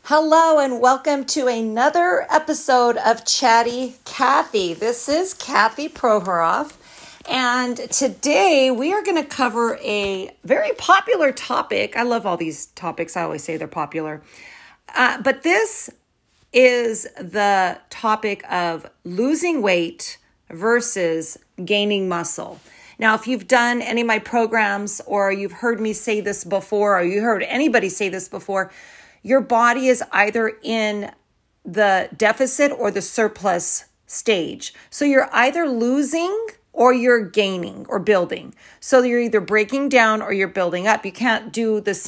Hello and welcome to another episode of Chatty Kathy. This is Kathy Prohoroff, and today we are going to cover a very popular topic. I love all these topics. I always say they're popular. But this is the topic of losing weight versus gaining muscle. Now, if you've done any of my programs or you've heard me say this before or you heard anybody say this before, your body is either in the deficit or the surplus stage. So you're either losing or you're gaining or building. So you're either breaking down or you're building up. You can't do the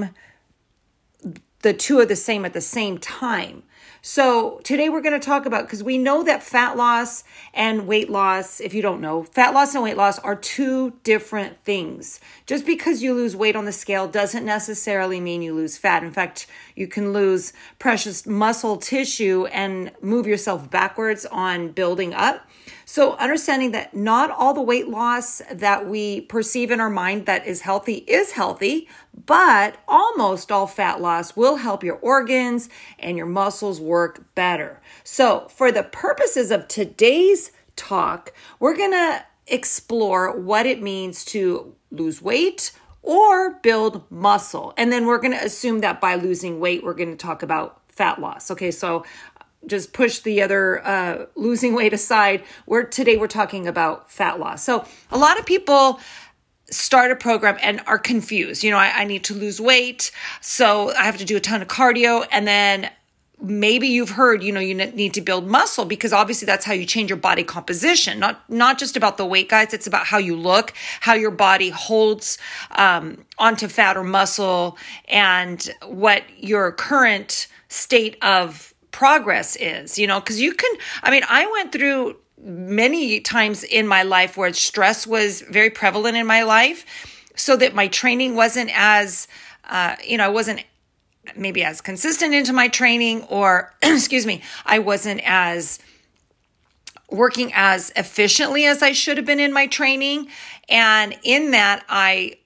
two of the same at the same time. So today we're going to talk about, because we know that fat loss and weight loss, if you don't know, fat loss and weight loss are two different things. Just because you lose weight on the scale doesn't necessarily mean you lose fat. In fact, you can lose precious muscle tissue and move yourself backwards on building up. So understanding that not all the weight loss that we perceive in our mind that is healthy, but almost all fat loss will help your organs and your muscles work better. So for the purposes of today's talk, we're going to explore what it means to lose weight or build muscle. And then we're going to assume that by losing weight, we're going to talk about fat loss. Okay, so just push the other losing weight aside. Today we're talking about fat loss. So a lot of people start a program and are confused. I need to lose weight, so I have to do a ton of cardio. And then maybe you've heard, you need to build muscle, because obviously that's how you change your body composition. Not just about the weight, guys. It's about how you look, how your body holds onto fat or muscle, and what your current state of progress is, because I went through many times in my life where stress was very prevalent in my life, so that my training wasn't as, I wasn't maybe as consistent into my training, or, I wasn't as working as efficiently as I should have been in my training. And in that, I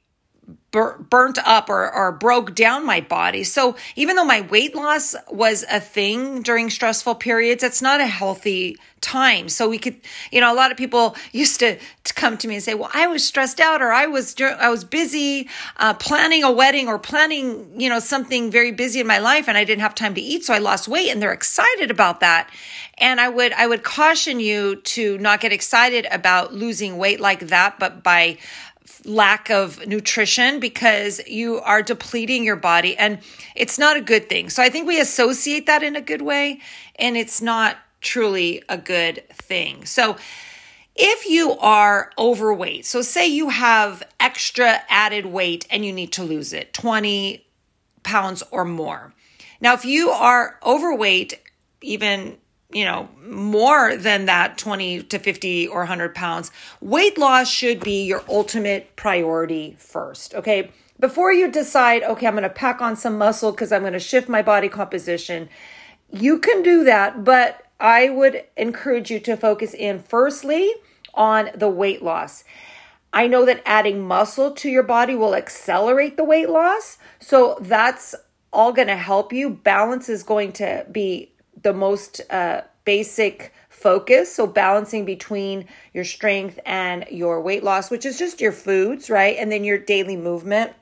burnt up or broke down my body. So even though my weight loss was a thing during stressful periods, it's not a healthy time. So we could, a lot of people used to come to me and say, well, I was stressed out, or I was busy planning a wedding, or planning, something very busy in my life, and I didn't have time to eat, so I lost weight, and they're excited about that. And I would caution you to not get excited about losing weight like that, but by lack of nutrition, because you are depleting your body, and it's not a good thing. So I think we associate that in a good way, and it's not truly a good thing. So if you are overweight, so say you have extra added weight and you need to lose it, 20 pounds or more. Now, if you are overweight, even more than that 20 to 50 or 100 pounds, weight loss should be your ultimate priority first, okay? Before you decide, okay, I'm going to pack on some muscle because I'm going to shift my body composition, you can do that, but I would encourage you to focus in firstly on the weight loss. I know that adding muscle to your body will accelerate the weight loss, so that's all going to help you. Balance is going to be the most basic focus. So balancing between your strength and your weight loss, which is just your foods, right? And then your daily movement.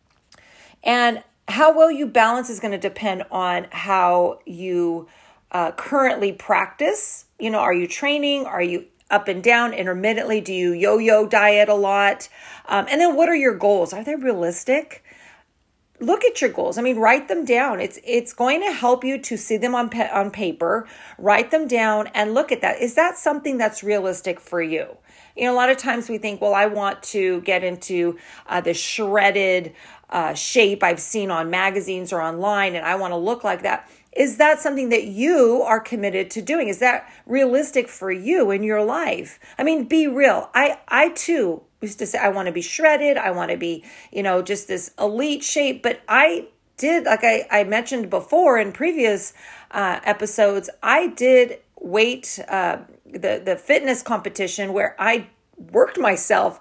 And how well you balance is going to depend on how you currently practice. Are you training? Are you up and down intermittently? Do you yo-yo diet a lot? And then what are your goals? Are they realistic? Look at your goals. Write them down. It's going to help you to see them on paper. Write them down and look at that. Is that something that's realistic for you? A lot of times we think, well, I want to get into the shredded shape I've seen on magazines or online, and I want to look like that. Is that something that you are committed to doing? Is that realistic for you in your life? Be real. I too used to say, I want to be shredded. I want to be, just this elite shape. But I did, like I mentioned before in previous episodes, I did weight, the fitness competition where I worked myself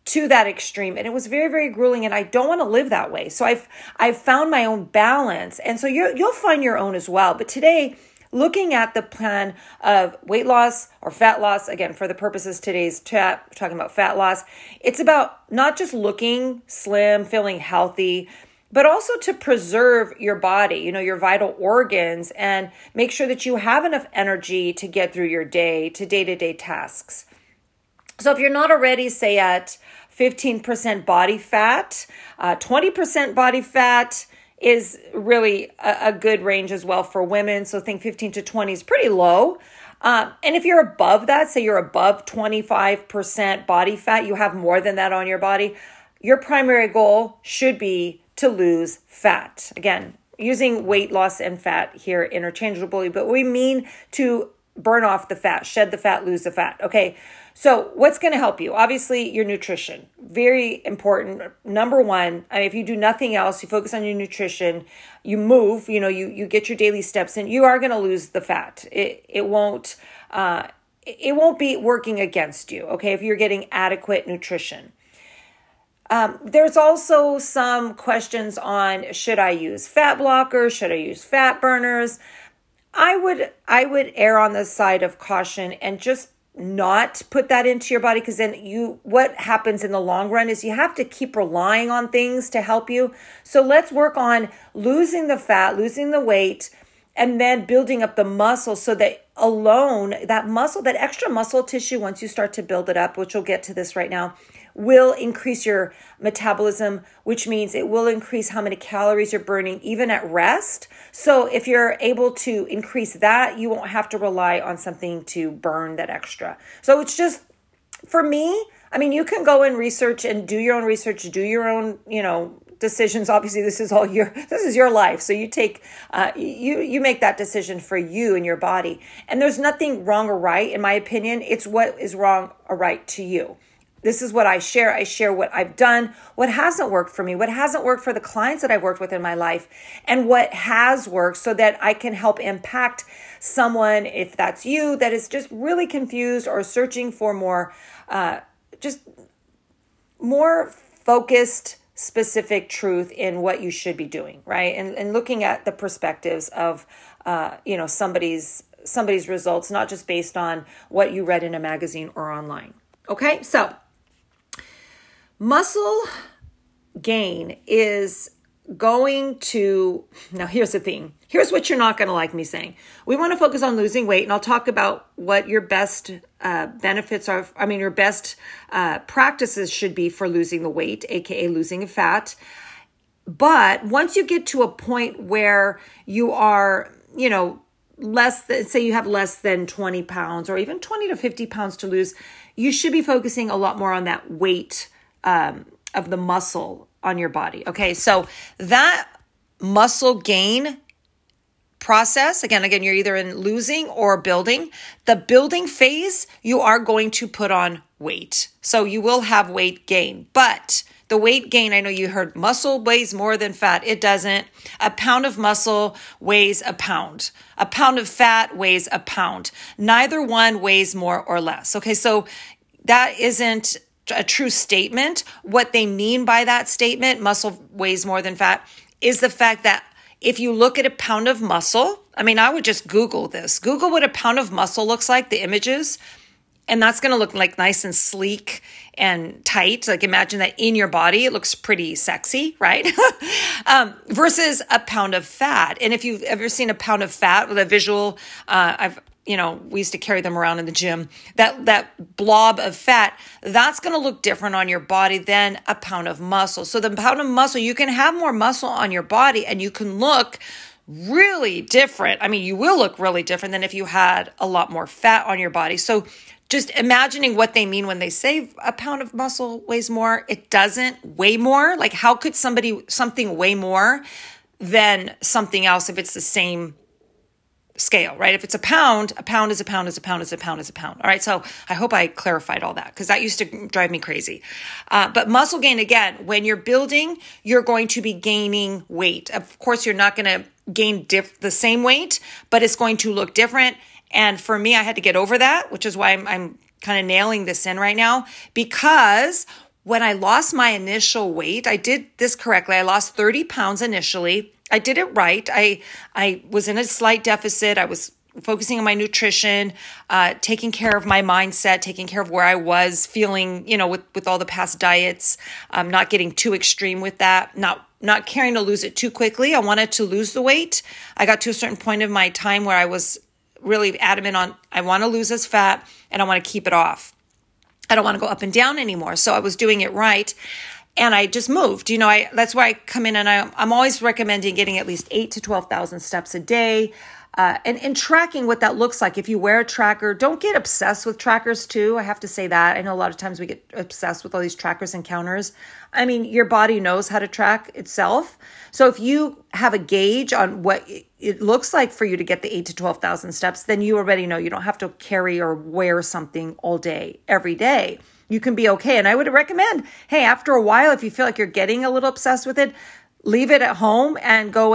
to that extreme, and it was very, very grueling, and I don't want to live that way. So I've found my own balance, and so you'll find your own as well. But today, looking at the plan of weight loss or fat loss, again, for the purposes of today's chat, we're talking about fat loss. It's about not just looking slim, feeling healthy, but also to preserve your body, your vital organs, and make sure that you have enough energy to get through your day, to day-to-day tasks. So if you're not already, say, at 15% body fat, 20% body fat is really a good range as well for women. So think 15 to 20 is pretty low. And if you're above that, say you're above 25% body fat, you have more than that on your body, your primary goal should be to lose fat. Again, using weight loss and fat here interchangeably, but we mean to burn off the fat, shed the fat, lose the fat. Okay, so what's going to help you? Obviously, your nutrition. Very important. Number one, if you do nothing else, you focus on your nutrition, you move, you get your daily steps in, you are going to lose the fat. It won't be working against you, okay, if you're getting adequate nutrition. There's also some questions on, should I use fat blockers? Should I use fat burners? I would err on the side of caution and just not put that into your body, because then what happens in the long run is you have to keep relying on things to help you. So let's work on losing the fat, losing the weight, and then building up the muscle, so that alone, that extra muscle tissue, once you start to build it up, which we'll get to this right now, will increase your metabolism, which means it will increase how many calories you're burning even at rest. So if you're able to increase that, you won't have to rely on something to burn that extra. So it's just, for me, you can go and research and do your own research, do your own, decisions. Obviously, this is your life. So you take, you make that decision for you and your body. And there's nothing wrong or right, in my opinion. It's what is wrong or right to you. This is what I share. I share what I've done, what hasn't worked for me, what hasn't worked for the clients that I've worked with in my life, and what has worked, so that I can help impact someone, if that's you, that is just really confused or searching for more focused, specific truth in what you should be doing, right? And looking at the perspectives of, somebody's results, not just based on what you read in a magazine or online. Okay, so muscle gain is going to, now here's the thing. Here's what you're not going to like me saying. We want to focus on losing weight, and I'll talk about what your best benefits are. Your best practices should be for losing the weight, aka losing the fat. But once you get to a point where you are, say you have less than 20 pounds or even 20 to 50 pounds to lose, you should be focusing a lot more on that weight of the muscle on your body. Okay, so that muscle gain process, again, you're either in losing or building. The building phase, you are going to put on weight. So you will have weight gain. But the weight gain, I know you heard muscle weighs more than fat. It doesn't. A pound of muscle weighs a pound. A pound of fat weighs a pound. Neither one weighs more or less. Okay, so that isn't a true statement. What they mean by that statement, muscle weighs more than fat, is the fact that if you look at a pound of muscle, I would just Google this. Google what a pound of muscle looks like, the images, and that's going to look like nice and sleek and tight. Like imagine that in your body, it looks pretty sexy, right? Versus a pound of fat. And if you've ever seen a pound of fat with a visual, we used to carry them around in the gym, that blob of fat, that's going to look different on your body than a pound of muscle. So the pound of muscle, you can have more muscle on your body and you can look really different. You will look really different than if you had a lot more fat on your body. So just imagining what they mean when they say a pound of muscle weighs more, it doesn't weigh more. Like how could something weigh more than something else if it's the same scale, right? If it's a pound is a pound is a pound is a pound is a pound. All right. So I hope I clarified all that, because that used to drive me crazy. But muscle gain, again, when you're building, you're going to be gaining weight. Of course, you're not going to gain the same weight, but it's going to look different. And for me, I had to get over that, which is why I'm kind of nailing this in right now, because when I lost my initial weight, I did this correctly. I lost 30 pounds initially. I did it right. I was in a slight deficit. I was focusing on my nutrition, taking care of my mindset, taking care of where I was feeling, with all the past diets, not getting too extreme with that, not caring to lose it too quickly. I wanted to lose the weight. I got to a certain point of my time where I was really adamant on, I want to lose this fat and I want to keep it off. I don't want to go up and down anymore. So I was doing it right. And I just moved, that's why I come in and I'm always recommending getting at least 8 to 12,000 steps a day. And tracking what that looks like. If you wear a tracker, don't get obsessed with trackers too. I have to say that. I know a lot of times we get obsessed with all these trackers and counters. I mean, your body knows how to track itself. So if you have a gauge on what it looks like for you to get the 8 to 12,000 steps, then you already know you don't have to carry or wear something all day, every day. You can be okay. And I would recommend, hey, after a while, if you feel like you're getting a little obsessed with it, leave it at home and go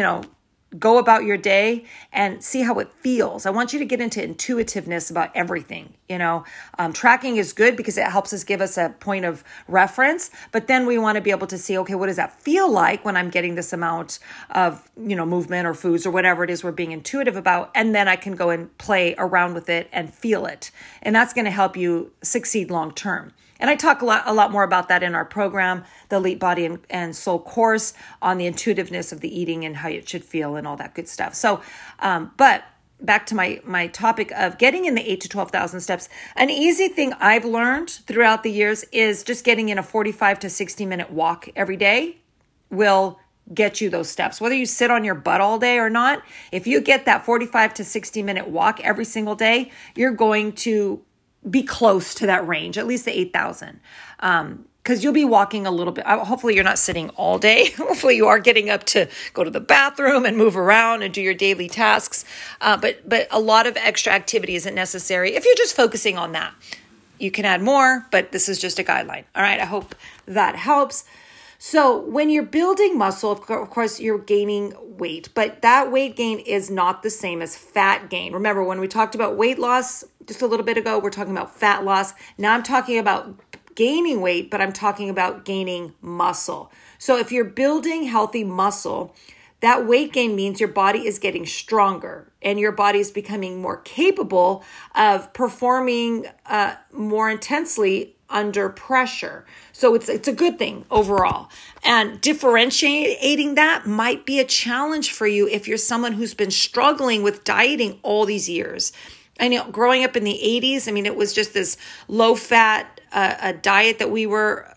go about your day and see how it feels. I want you to get into intuitiveness about everything. Tracking is good because it helps us give us a point of reference, but then we want to be able to see, okay, what does that feel like when I'm getting this amount of, movement or foods or whatever it is we're being intuitive about. And then I can go and play around with it and feel it. And that's going to help you succeed long term. And I talk a lot more about that in our program, the Elite Body and Soul course, on the intuitiveness of the eating and how it should feel and all that good stuff. So, but back to my topic of getting in the 8 to 12,000 steps. An easy thing I've learned throughout the years is just getting in a 45 to 60 minute walk every day will get you those steps. Whether you sit on your butt all day or not, if you get that 45 to 60 minute walk every single day, you're going to be close to that range, at least the 8,000. Because you'll be walking a little bit. Hopefully you're not sitting all day. Hopefully you are getting up to go to the bathroom and move around and do your daily tasks. But a lot of extra activity isn't necessary if you're just focusing on that. You can add more, but this is just a guideline. All right, I hope that helps. So when you're building muscle, of course, you're gaining weight, but that weight gain is not the same as fat gain. Remember, when we talked about weight loss just a little bit ago, we're talking about fat loss. Now I'm talking about gaining weight, but I'm talking about gaining muscle. So if you're building healthy muscle, that weight gain means your body is getting stronger and your body is becoming more capable of performing more intensely under pressure. So it's a good thing overall. And differentiating that might be a challenge for you if you're someone who's been struggling with dieting all these years. I know growing up in the 80s, it was just this low-fat diet that we were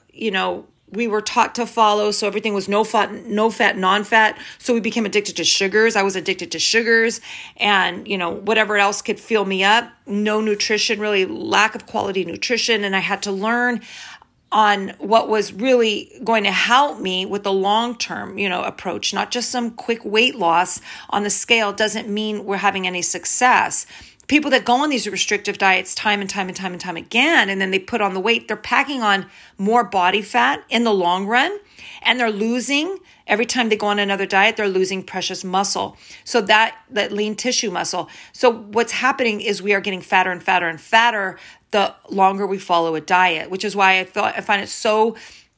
taught to follow. So everything was no fat, non-fat. So we became addicted to sugars. I was addicted to sugars and, whatever else could fill me up. No nutrition, really lack of quality nutrition. And I had to learn on what was really going to help me with the long-term, approach. Not just some quick weight loss on the scale doesn't mean we're having any success. People that go on these restrictive diets time and time again, and then they put on the weight, they're packing on more body fat in the long run, and they're losing, every time they go on another diet, they're losing precious muscle. So that lean tissue muscle. So what's happening is we are getting fatter and fatter and fatter the longer we follow a diet, which is why I find it so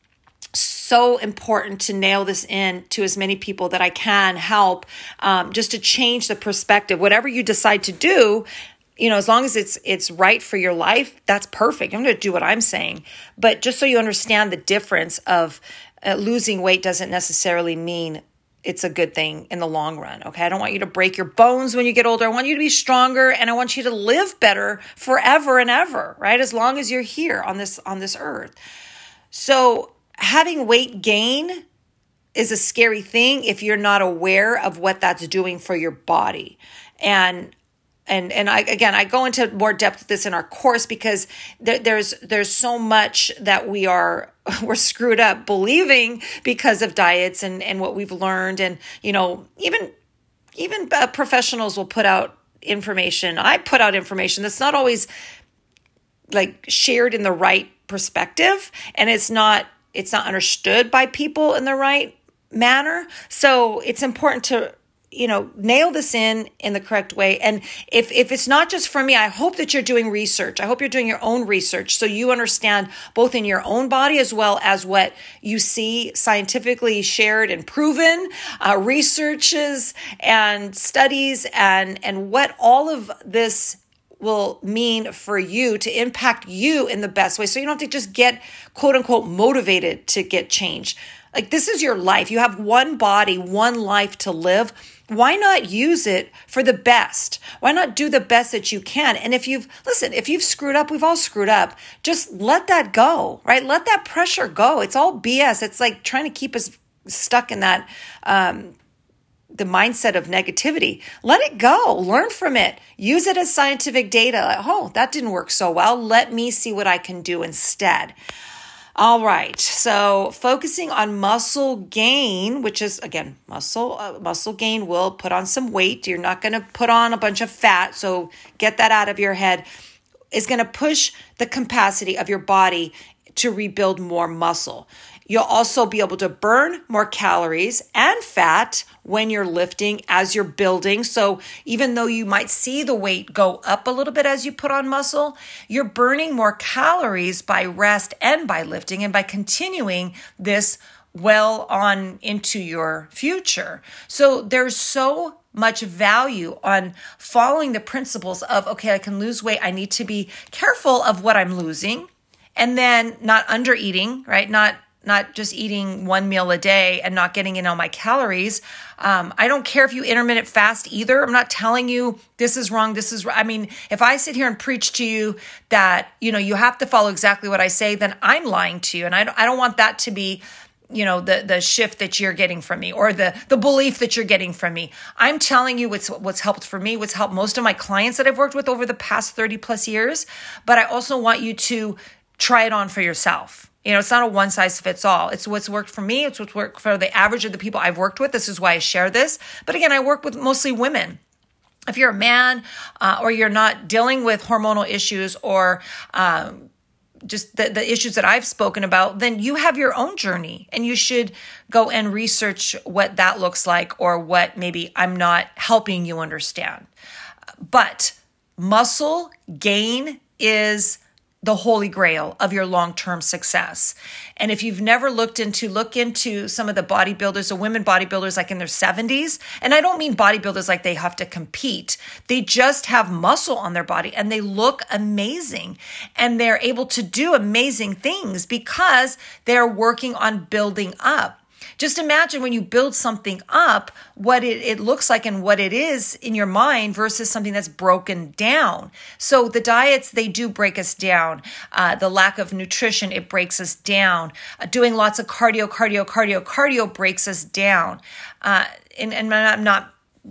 important to nail this in to as many people that I can help, just to change the perspective. Whatever you decide to do, as long as it's right for your life, that's perfect. I'm going to do what I'm saying. But just so you understand the difference of losing weight doesn't necessarily mean it's a good thing in the long run. Okay. I don't want you to break your bones when you get older. I want you to be stronger and I want you to live better forever and ever, right? As long as you're here on this earth. So having weight gain is a scary thing if you're not aware of what that's doing for your body. And I go into more depth with this in our course because there's so much that we're screwed up believing because of diets and what we've learned. And, even professionals will put out information. I put out information that's not always like shared in the right perspective, and it's not understood by people in the right manner. So it's important to nail this in the correct way. And if it's not just for me, I hope that you're doing research. I hope you're doing your own research so you understand both in your own body as well as what you see scientifically shared and proven, researches and studies and what all of this will mean for you to impact you in the best way. So you don't have to just get quote unquote motivated to get change. Like, this is your life. You have one body, one life to live. Why not use it for the best? Why not do the best that you can? And if you've screwed up, we've all screwed up. Just let that go, right? Let that pressure go. It's all BS. It's like trying to keep us stuck in that, the mindset of negativity. Let it go. Learn from it. Use it as scientific data. Like, oh, that didn't work so well. Let me see what I can do instead. All right. So focusing on muscle gain, which is, again, muscle gain will put on some weight. You're not going to put on a bunch of fat. So get that out of your head. Is going to push the capacity of your body to rebuild more muscle. You'll also be able to burn more calories and fat when you're lifting as you're building. So even though you might see the weight go up a little bit as you put on muscle, you're burning more calories by rest and by lifting and by continuing this well on into your future. So there's so much value on following the principles of, okay, I can lose weight. I need to be careful of what I'm losing and then not under eating, right? Not just eating one meal a day and not getting in all my calories. I don't care if you intermittent fast either. I'm not telling you this is wrong. I mean, if I sit here and preach to you that, you have to follow exactly what I say, then I'm lying to you. And I don't want that to be, the shift that you're getting from me or the belief that you're getting from me. I'm telling you what's helped for me, what's helped most of my clients that I've worked with over the past 30 plus years. But I also want you to try it on for yourself. It's not a one size fits all. It's what's worked for me. It's what's worked for the average of the people I've worked with. This is why I share this. But again, I work with mostly women. If you're a man or you're not dealing with hormonal issues or just the issues that I've spoken about, then you have your own journey and you should go and research what that looks like or what maybe I'm not helping you understand. But muscle gain is the holy grail of your long-term success. And if you've never look into some of the bodybuilders, the women bodybuilders like in their 70s, and I don't mean bodybuilders like they have to compete. They just have muscle on their body and they look amazing and they're able to do amazing things because they're working on building up. Just imagine when you build something up, what it looks like and what it is in your mind versus something that's broken down. So the diets, they do break us down. The lack of nutrition, it breaks us down. Doing lots of cardio breaks us down. And I'm not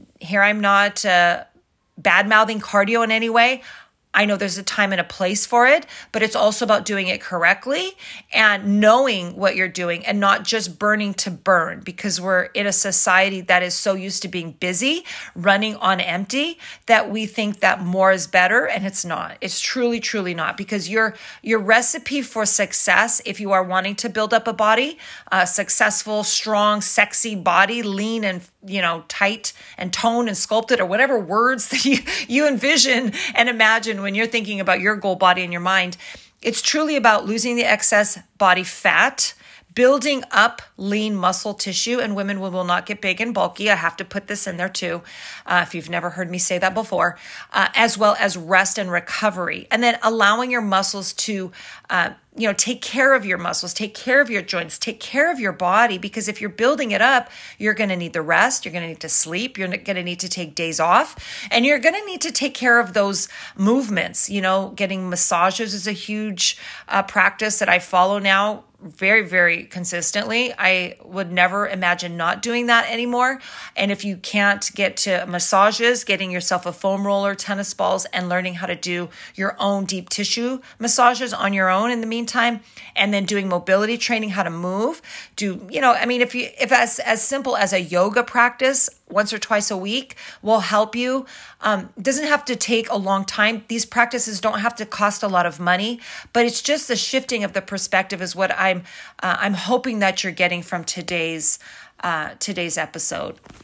bad-mouthing cardio in any way. I know there's a time and a place for it, but it's also about doing it correctly and knowing what you're doing and not just burning to burn, because we're in a society that is so used to being busy, running on empty, that we think that more is better, and it's not. It's truly, truly not, because your recipe for success, if you are wanting to build up a body, a successful, strong, sexy body, lean and tight and toned and sculpted, or whatever words that you envision and imagine when you're thinking about your goal body in your mind. It's truly about losing the excess body fat, building up lean muscle tissue, and women will not get big and bulky. I have to put this in there too, if you've never heard me say that before, as well as rest and recovery. And then allowing your muscles to take care of your muscles, take care of your joints, take care of your body, because if you're building it up, you're going to need the rest, you're going to need to sleep, you're going to need to take days off, and you're going to need to take care of those movements. Getting massages is a huge practice that I follow now very, very consistently. I would never imagine not doing that anymore. And if you can't get to massages, getting yourself a foam roller, tennis balls, and learning how to do your own deep tissue massages on your own in the meantime, and then doing mobility training, how to move, if as simple as a yoga practice once or twice a week will help you. It doesn't have to take a long time. These practices don't have to cost a lot of money, but it's just the shifting of the perspective is what I'm hoping that you're getting from today's episode.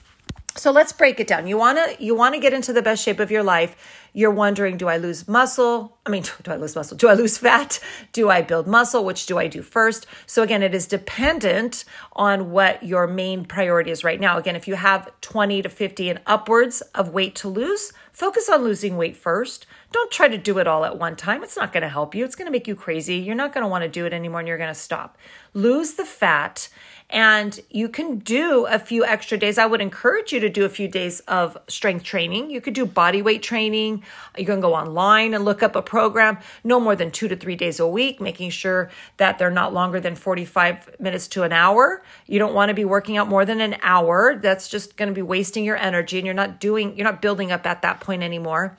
So let's break it down. You want to get into the best shape of your life. You're wondering, do I lose muscle? Do I lose muscle? Do I lose fat? Do I build muscle? Which do I do first? So again, it is dependent on what your main priority is right now. Again, if you have 20 to 50 and upwards of weight to lose, focus on losing weight first. Don't try to do it all at one time. It's not going to help you. It's going to make you crazy. You're not going to want to do it anymore and you're going to stop. Lose the fat. And you can do a few extra days. I would encourage you to do a few days of strength training. You could do body weight training. You can go online and look up a program, no more than 2 to 3 days a week, making sure that they're not longer than 45 minutes to an hour. You don't want to be working out more than an hour. That's just going to be wasting your energy and you're not building up at that point anymore.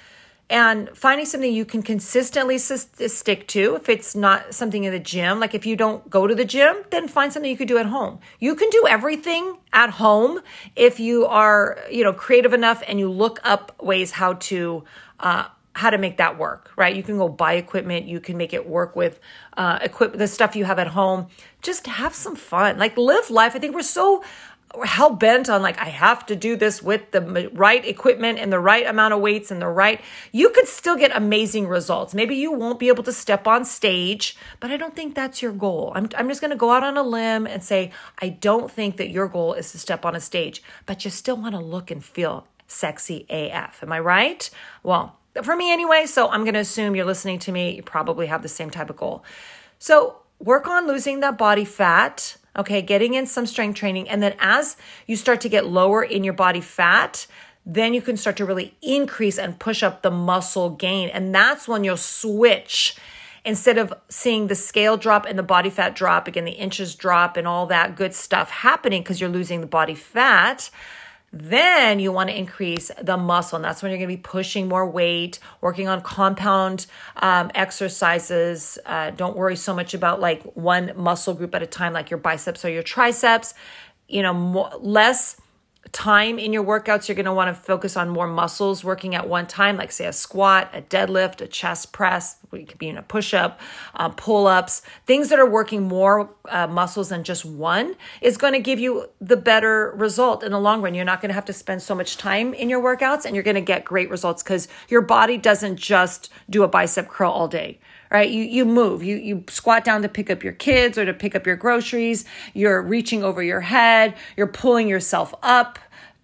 And finding something you can consistently stick to. If it's not something in the gym, like if you don't go to the gym, then find something you could do at home. You can do everything at home if you are, creative enough and you look up ways how to make that work, right? You can go buy equipment. You can make it work with the stuff you have at home. Just have some fun. Like live life. I think we're so hell bent on I have to do this with the right equipment and the right amount of weights and you could still get amazing results. Maybe you won't be able to step on stage, but I don't think that's your goal. I'm just going to go out on a limb and say, I don't think that your goal is to step on a stage, but you still want to look and feel sexy AF. Am I right? Well, for me anyway, so I'm going to assume you're listening to me. You probably have the same type of goal. So work on losing that body fat. Okay, getting in some strength training. And then as you start to get lower in your body fat, then you can start to really increase and push up the muscle gain. And that's when you'll switch. Instead of seeing the scale drop and the body fat drop, again, the inches drop and all that good stuff happening because you're losing the body fat, then you want to increase the muscle. And that's when you're going to be pushing more weight, working on compound exercises. Don't worry so much about one muscle group at a time, like your biceps or your triceps. Less time in your workouts, you're going to want to focus on more muscles working at one time, like say a squat, a deadlift, a chest press. It could be in a push-up, pull-ups. Things that are working more muscles than just one is going to give you the better result in the long run. You're not going to have to spend so much time in your workouts and you're going to get great results because your body doesn't just do a bicep curl all day. Right? You move, you squat down to pick up your kids or to pick up your groceries. You're reaching over your head. You're pulling yourself up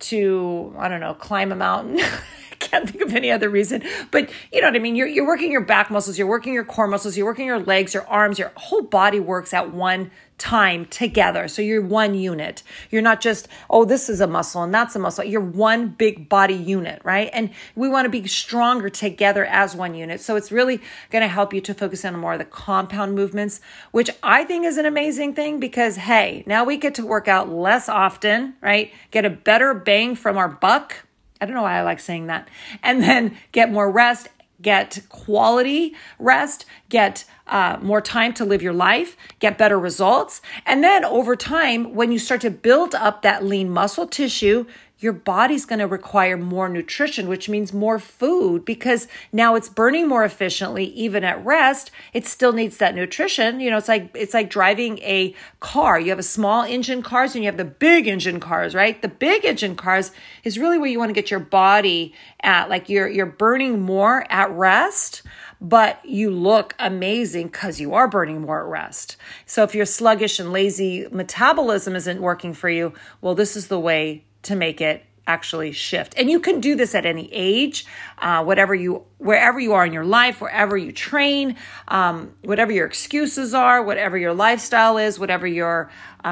to, climb a mountain. Can't think of any other reason, but you know what I mean? You're working your back muscles, you're working your core muscles, you're working your legs, your arms, your whole body works at one time together. So you're one unit. You're not just, this is a muscle and that's a muscle. You're one big body unit, right? And we want to be stronger together as one unit. So it's really going to help you to focus on more of the compound movements, which I think is an amazing thing because, hey, now we get to work out less often, right? Get a better bang from our buck. I don't know why I like saying that. And then get more rest, get quality rest, get more time to live your life, get better results. And then over time, when you start to build up that lean muscle tissue, your body's going to require more nutrition, which means more food because now it's burning more efficiently. Even at rest, it still needs that nutrition. It's like driving a car. You have a small engine cars and you have the big engine cars, right? The big engine cars is really where you want to get your body at. Like you're burning more at rest, but you look amazing because you are burning more at rest. So if you're sluggish and lazy, metabolism isn't working for you, well, this is the way to make it actually shift. And you can do this at any age, wherever you are in your life, wherever you train, whatever your excuses are, whatever your lifestyle is, whatever your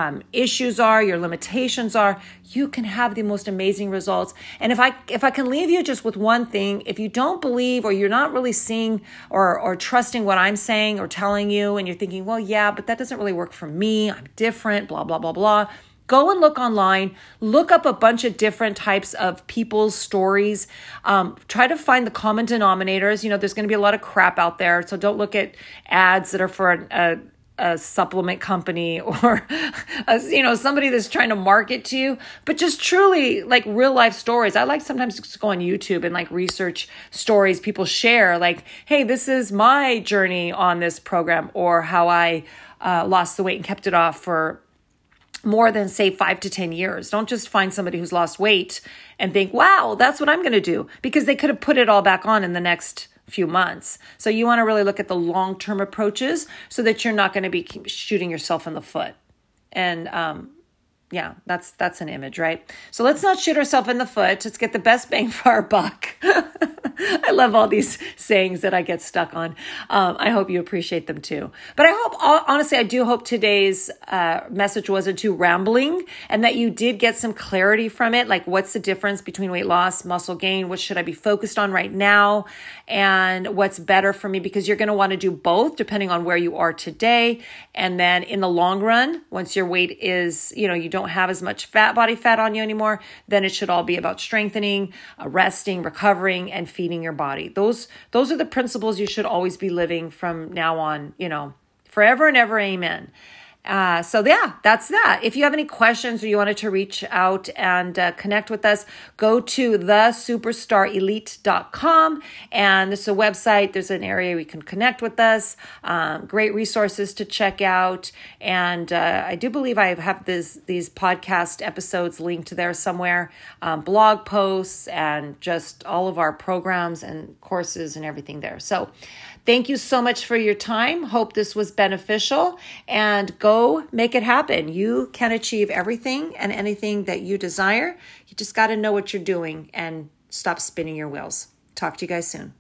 issues are, your limitations are, you can have the most amazing results. And if I can leave you just with one thing, if you don't believe or you're not really seeing or trusting what I'm saying or telling you, and you're thinking, well, yeah, but that doesn't really work for me. I'm different, blah, blah, blah, blah. Go and look online, look up a bunch of different types of people's stories. Try to find the common denominators. There's going to be a lot of crap out there. So don't look at ads that are for a supplement company or, somebody that's trying to market to you, but just truly like real life stories. I like sometimes to go on YouTube and research stories people share hey, this is my journey on this program or how I lost the weight and kept it off for more than say 5 to 10 years. Don't just find somebody who's lost weight and think, wow, that's what I'm going to do, because they could have put it all back on in the next few months. So you want to really look at the long-term approaches so that you're not going to be shooting yourself in the foot. And yeah, that's an image, right? So let's not shoot ourselves in the foot. Let's get the best bang for our buck. I love all these sayings that I get stuck on. I hope you appreciate them too. But I hope, honestly, I do hope today's message wasn't too rambling and that you did get some clarity from it. Like, what's the difference between weight loss, muscle gain? What should I be focused on right now? And what's better for me? Because you're going to want to do both depending on where you are today. And then in the long run, once your weight is, you don't have as much body fat on you anymore, then it should all be about strengthening, resting, recovering, and feeding your body. Those are the principles you should always be living from now on, forever and ever. Amen. So yeah, that's that. If you have any questions or you wanted to reach out and connect with us, go to thesuperstarelite.com, and this is a website. There's an area we can connect with us. Great resources to check out. And I do believe I have these podcast episodes linked there somewhere, blog posts and just all of our programs and courses and everything there. So thank you so much for your time. Hope this was beneficial, and go make it happen. You can achieve everything and anything that you desire. You just got to know what you're doing and stop spinning your wheels. Talk to you guys soon.